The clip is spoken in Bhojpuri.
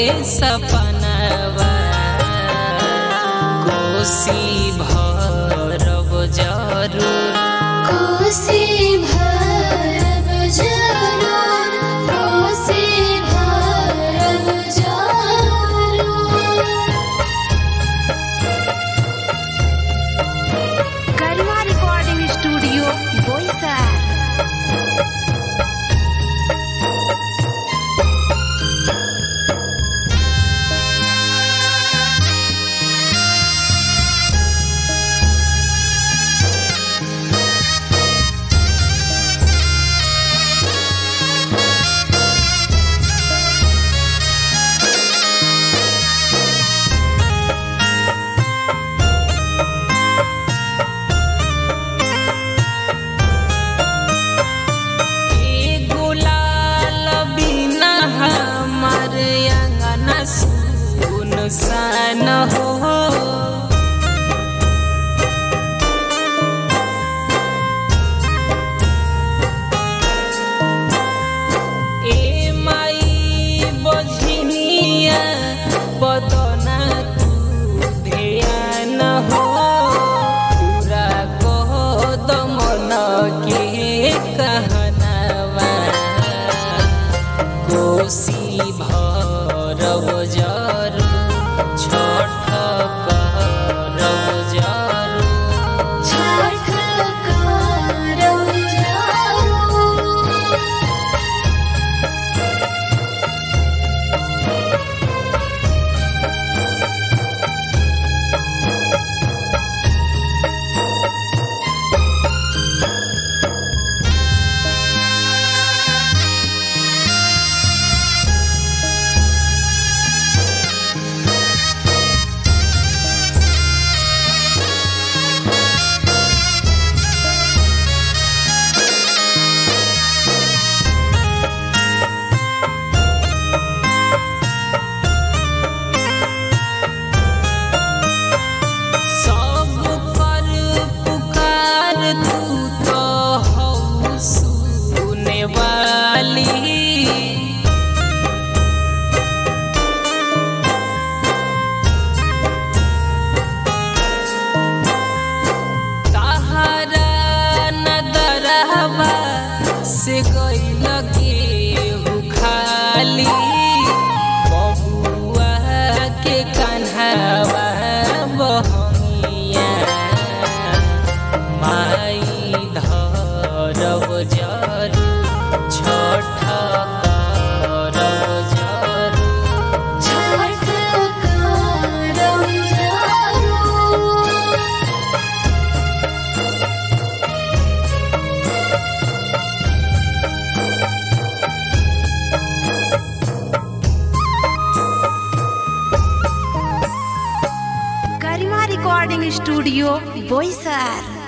सपनावा कोसी भरब जरूर कोसी भरब जरूर कोसी भरब जरूर। Garima recording studio Boisar. सन हो ए माई बझनिया बदना तू ध्यान हो पूरा कह दमन के कहनावा कोसी भरब जरूर छठ करब जरूर छठ करब जरूर। से गई लगे खाली बहुआ के कन्हवा बहनिया माई धरब जरूर छठ करब जरूर छठ करब जरूर। Garima recording studio Boisar.